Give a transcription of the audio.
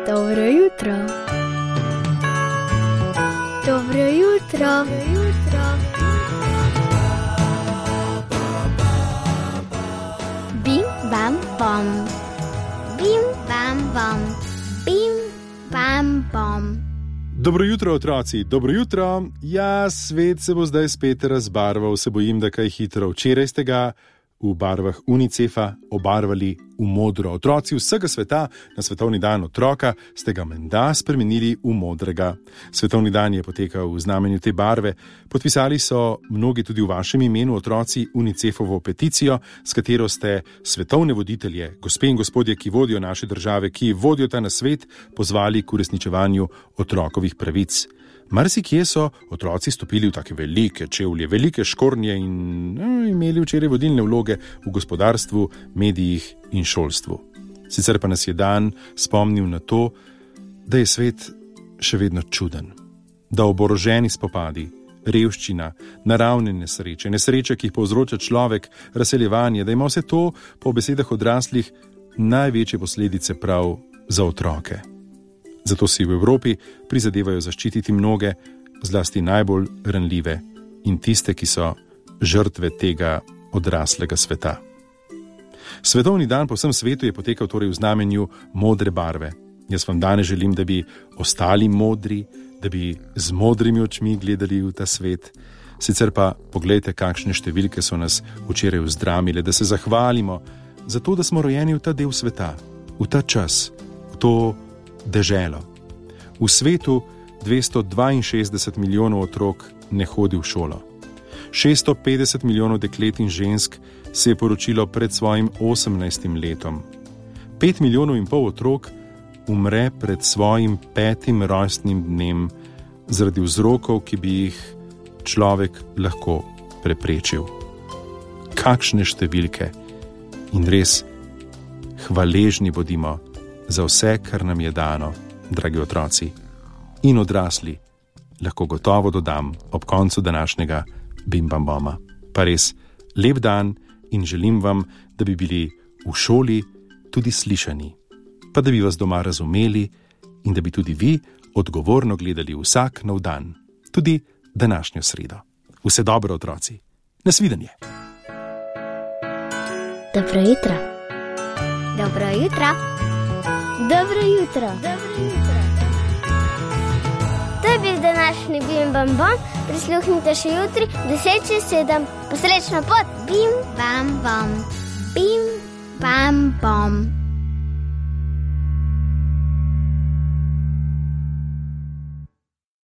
Dobro jutro. Dobro jutro. Bim, bam, bom. Bim, bam, bom. Bim, bam, bom. Dobro jutro, otroci, dobro jutro. Ja, svet se bo zdaj spet razbarval, se bojim, da kaj hitro. Včeraj ste ga v barvah UNICEF-a obarvali v modro. Otroci vsega sveta na svetovni dan otroka ste ga menda spremenili v modrega. Svetovni dan je potekal v znamenju te barve. Podpisali so mnogi tudi v vašem imenu otroci UNICEF-ovo peticijo, s katero ste svetovne voditelje, gospe in gospodje, ki vodijo naše države, ki vodijo ta na svet, pozvali k uresničevanju otrokovih pravic. Marsikje so otroci stopili v take velike čevlje, velike škornje in imeli včeraj vodilne vloge v gospodarstvu, medijih in šolstvu. Sicer pa nas je dan spomnil na to, da je svet še vedno čuden, da oboroženi spopadi, revščina, naravne nesreče, nesreče, ki jih povzroča človek, razseljevanje, da ima vse to po besedah odraslih največje posledice prav za otroke. Zato si v Evropi prizadevajo zaščititi mnoge, zlasti najbolj ranljive in tiste, ki so žrtve tega odraslega sveta. Svetovni dan po vsem svetu je potekal torej v znamenju modre barve. Jaz vam danes želim, da bi ostali modri, da bi z modrimi očmi gledali v ta svet. Sicer pa poglejte, kakšne številke so nas včeraj vzdramile, da se zahvalimo za to, da smo rojeni v ta del sveta, v ta čas, v to deželo. V svetu 262 milijonov otrok ne hodi v šolo. 650 milijonov deklet in žensk se je poročilo pred svojim 18. letom. 5,5 milijona otrok umre pred svojim 5. rojstnim dnem zaradi vzrokov, ki bi jih človek lahko preprečil. Kakšne številke! In res, hvaležni bodimo za vse, kar nam je dano, dragi otroci. In odrasli, lahko gotovo dodam ob koncu današnjega Bim Bam Boma. Pa res, lep dan in želim vam, da bi bili v šoli tudi slišani, pa da bi vas doma razumeli in da bi tudi vi odgovorno gledali vsak nov dan, tudi današnjo sredo. Vse dobro, otroci. Nasvidenje. Dobro jutro. Dobro jutro. Dobro jutro. Dobro jutro. To je bil današnji Bim Bam Bom. Prisluhnite še jutri 10:07. Posrečno pot. Bim Bam Bom. Bim Bam Bom.